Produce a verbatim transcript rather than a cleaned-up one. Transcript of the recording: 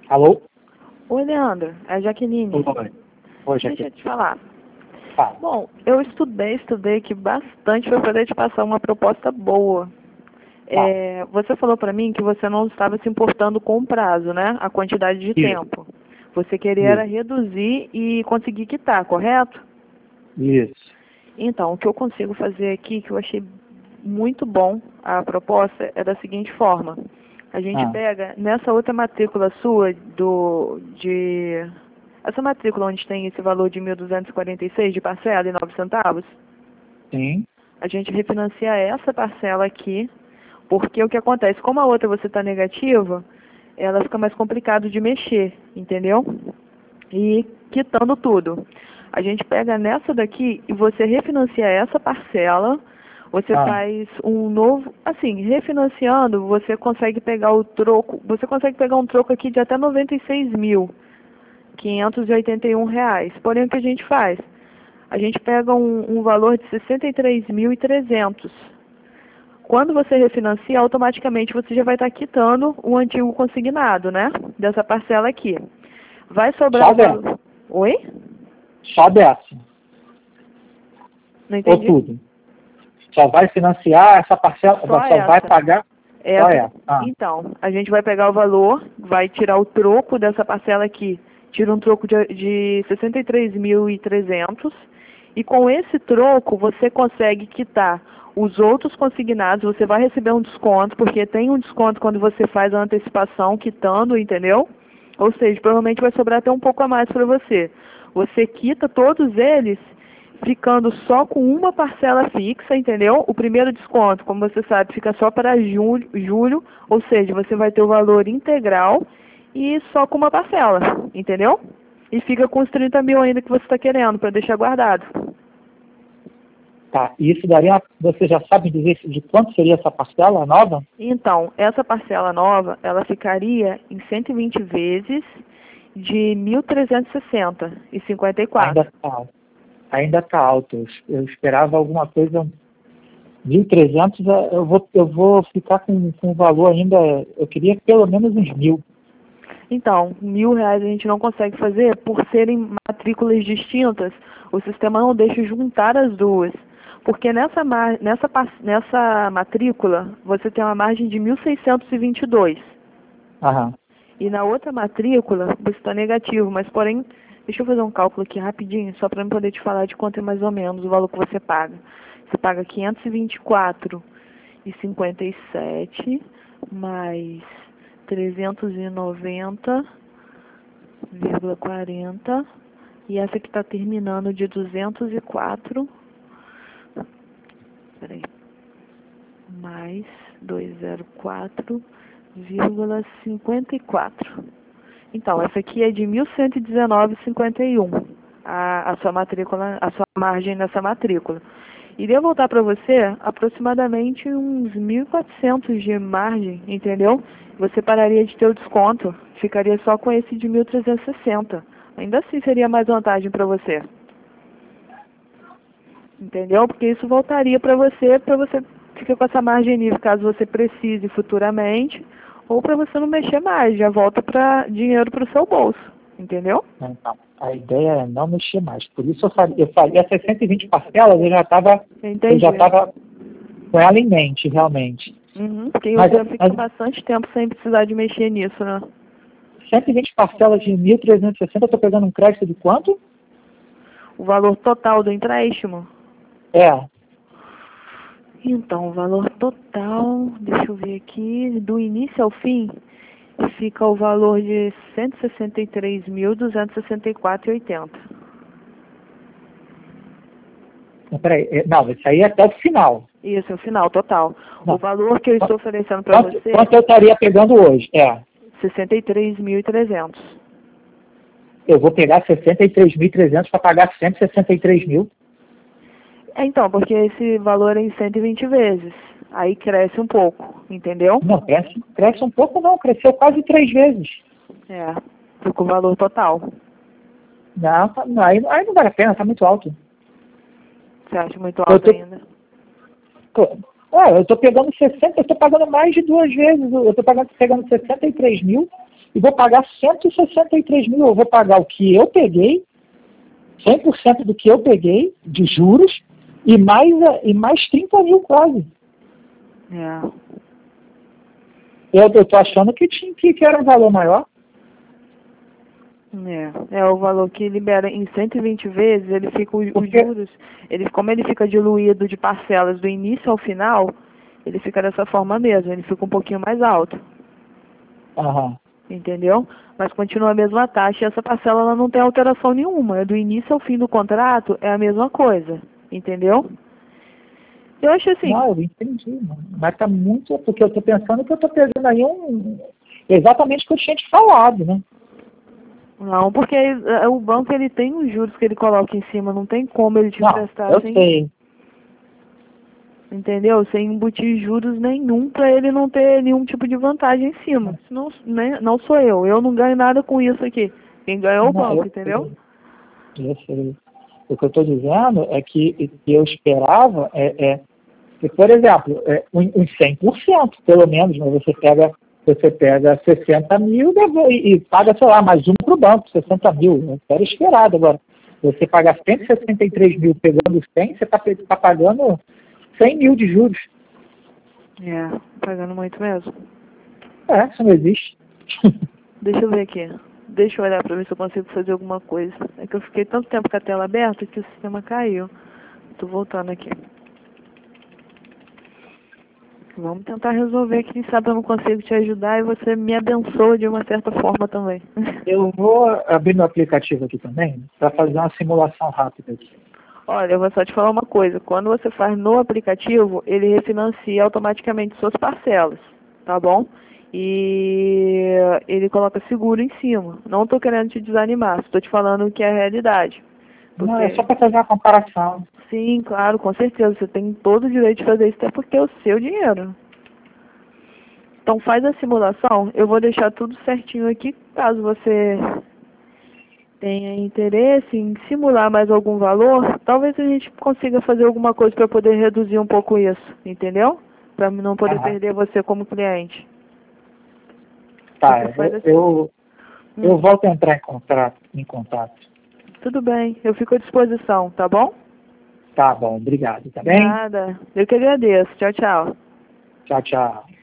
Alô? Oi, Leandro. É a Jaqueline. Oi. Oi, Deixa eu Jaqueline. te falar. Fala. Bom, eu estudei, estudei aqui bastante para poder te passar uma proposta boa. É, você falou para mim que você não estava se importando com o prazo, né? A quantidade de Isso. tempo. Você queria era Isso. reduzir e conseguir quitar, correto? Isso. Então, o que eu consigo fazer aqui, que eu achei muito bom a proposta, é da seguinte forma. A gente Ah. pega nessa outra matrícula sua, do, de, essa matrícula onde tem esse valor de mil duzentos e quarenta e seis de parcela e nove centavos, Sim. a gente refinancia essa parcela aqui, porque o que acontece, como a outra você está negativa, ela fica mais complicado de mexer, entendeu? E quitando tudo. A gente pega nessa daqui e você refinancia essa parcela, você Ah. faz um novo, assim, refinanciando, você consegue pegar o troco, você consegue pegar um troco aqui de até noventa e seis mil, quinhentos e oitenta e um reais. Porém, o que a gente faz? A gente pega um, um valor de sessenta e três mil e trezentos. Quando você refinancia, automaticamente você já vai estar quitando o antigo consignado, né? Dessa parcela aqui. Vai sobrar Só o dessa? valor... Oi? Só dessa? Não Ou entendi. tudo? Só vai financiar essa parcela? Só Só essa. vai pagar? Só Essa. essa. Ah. Então, a gente vai pegar o valor, vai tirar o troco dessa parcela aqui. Tira um troco de, de sessenta e três mil e trezentos. E com esse troco, você consegue quitar os outros consignados. Você vai receber um desconto, porque tem um desconto quando você faz a antecipação, quitando, entendeu? Ou seja, provavelmente vai sobrar até um pouco a mais para você. Você quita todos eles, ficando só com uma parcela fixa, entendeu? O primeiro desconto, como você sabe, fica só para julho, julho, ou seja, você vai ter o valor integral e só com uma parcela, entendeu? E fica com os trinta mil ainda que você está querendo, para deixar guardado. Tá. E isso daria, você já sabe dizer de quanto seria essa parcela nova? Então, essa parcela nova, ela ficaria em cento e vinte vezes de mil trezentos e sessenta e cinquenta e quatro. Ainda está. Ainda está alto. Eu, eu esperava alguma coisa. mil e trezentos, eu vou, eu vou ficar com, com o valor ainda. Eu queria pelo menos uns mil. Então, mil reais a gente não consegue fazer por serem matrículas distintas. O sistema não deixa juntar as duas. Porque nessa, nessa, nessa matrícula você tem uma margem de mil seiscentos e vinte e dois. Aham. E na outra matrícula você está negativo, mas porém, deixa eu fazer um cálculo aqui rapidinho, só para eu poder te falar de quanto é mais ou menos o valor que você paga. Você paga quinhentos e vinte e quatro e cinquenta e sete mais trezentos e noventa vírgula quarenta e essa que está terminando de duzentos e quatro, peraí, mais duzentos e quatro vírgula cinquenta e quatro. Então, essa aqui é de mil cento e dezenove vírgula cinquenta e um, a, a sua matrícula, a sua margem nessa matrícula. Iria voltar para você aproximadamente uns mil e quatrocentos de margem, entendeu? Você pararia de ter o desconto, ficaria só com esse de mil trezentos e sessenta. Ainda assim seria mais vantagem para você. Entendeu? Porque isso voltaria para você, para você ficar com essa margem livre, caso você precise futuramente, ou para você não mexer mais, já volta para dinheiro para o seu bolso, entendeu? Então, a ideia é não mexer mais. Por isso eu faria, eu faria essas cento e vinte parcelas, eu já estava eu já estava com ela em mente, realmente. Uhum, porque mas, você fica mas, bastante tempo sem precisar de mexer nisso, né? cento e vinte parcelas de mil trezentos e sessenta, eu estou pegando um crédito de quanto? O valor total do empréstimo? É. Então, o valor total, deixa eu ver aqui, do início ao fim, fica o valor de cento e sessenta e três mil, duzentos e sessenta e quatro reais e oitenta centavos. Peraí, não, isso aí é até o final. Isso, é o final, total. Não. O valor que eu estou oferecendo para você... Quanto eu estaria pegando hoje? É. sessenta e três mil e trezentos. Eu vou pegar sessenta e três mil e trezentos para pagar cento e sessenta e três mil. É, então, porque esse valor é em cento e vinte vezes. Aí cresce um pouco, entendeu? Não, cresce, cresce um pouco não, cresceu quase três vezes. É, fica o valor total. Não, tá, não, aí, aí não vale a pena, está muito alto. Você acha muito alto tô, ainda? Tô, é, eu estou pegando sessenta, eu estou pagando mais de duas vezes, eu estou pegando sessenta e três mil e vou pagar cento e sessenta e três mil. Eu vou pagar o que eu peguei, cem por cento do que eu peguei de juros, e mais, e mais trinta mil quase. É. Eu estou achando que, tinha, que, que era um valor maior. É, é o valor que libera em cento e vinte vezes, ele fica os Porque... juros, ele, como ele fica diluído de parcelas do início ao final, ele fica dessa forma mesmo, ele fica um pouquinho mais alto. Uhum. Entendeu? Mas continua a mesma taxa e essa parcela ela não tem alteração nenhuma. Do início ao fim do contrato é a mesma coisa. Entendeu? Eu acho assim. Não, eu entendi, mano. Mas tá muito. Porque eu tô pensando que eu tô pegando aí um. Exatamente o que eu tinha te falado, né? Não, porque o banco ele tem os juros que ele coloca em cima, não tem como ele te Não, emprestar eu assim. sei. Entendeu? Sem embutir juros nenhum para ele não ter nenhum tipo de vantagem em cima. Não, né? Não sou eu. Eu não ganho nada com isso aqui. Quem ganha é o Não, banco, eu entendeu? sei. Eu sei. O que eu estou dizendo é que, que eu esperava é, é que, por exemplo, é, uns um, um cem por cento, pelo menos, mas você pega, você pega sessenta mil e, e paga, sei lá, mais um para o banco, sessenta mil. Era esperado. Agora, você pagar cento e sessenta e três mil pegando cem, você está tá pagando cem mil de juros. É, pagando muito mesmo. É, isso não existe. Deixa eu ver aqui. Deixa eu olhar pra ver se eu consigo fazer alguma coisa. É que eu fiquei tanto tempo com a tela aberta que o sistema caiu. Tô voltando aqui. Vamos tentar resolver, quem sabe eu não consigo te ajudar e você me abençoa de uma certa forma também. Eu vou abrir meu aplicativo aqui também para fazer uma simulação rápida aqui. Olha, eu vou só te falar uma coisa. Quando você faz no aplicativo, ele refinancia automaticamente suas parcelas, tá bom? E ele coloca seguro em cima. Não estou querendo te desanimar, estou te falando que é a realidade. Porque... Não, é só para fazer uma comparação. Sim, claro, com certeza. Você tem todo o direito de fazer isso, até porque é o seu dinheiro. Então faz a simulação. Eu vou deixar tudo certinho aqui, caso você tenha interesse em simular mais algum valor, talvez a gente consiga fazer alguma coisa para poder reduzir um pouco isso, entendeu? Para não poder Aham. perder você como cliente. Tá, Você faz eu, assim. eu, Hum. eu volto a entrar em contato, em contato. Tudo bem, eu fico à disposição, tá bom? Tá bom, obrigado, tá bem? Nada. Eu que agradeço. Tchau, tchau. Tchau, tchau.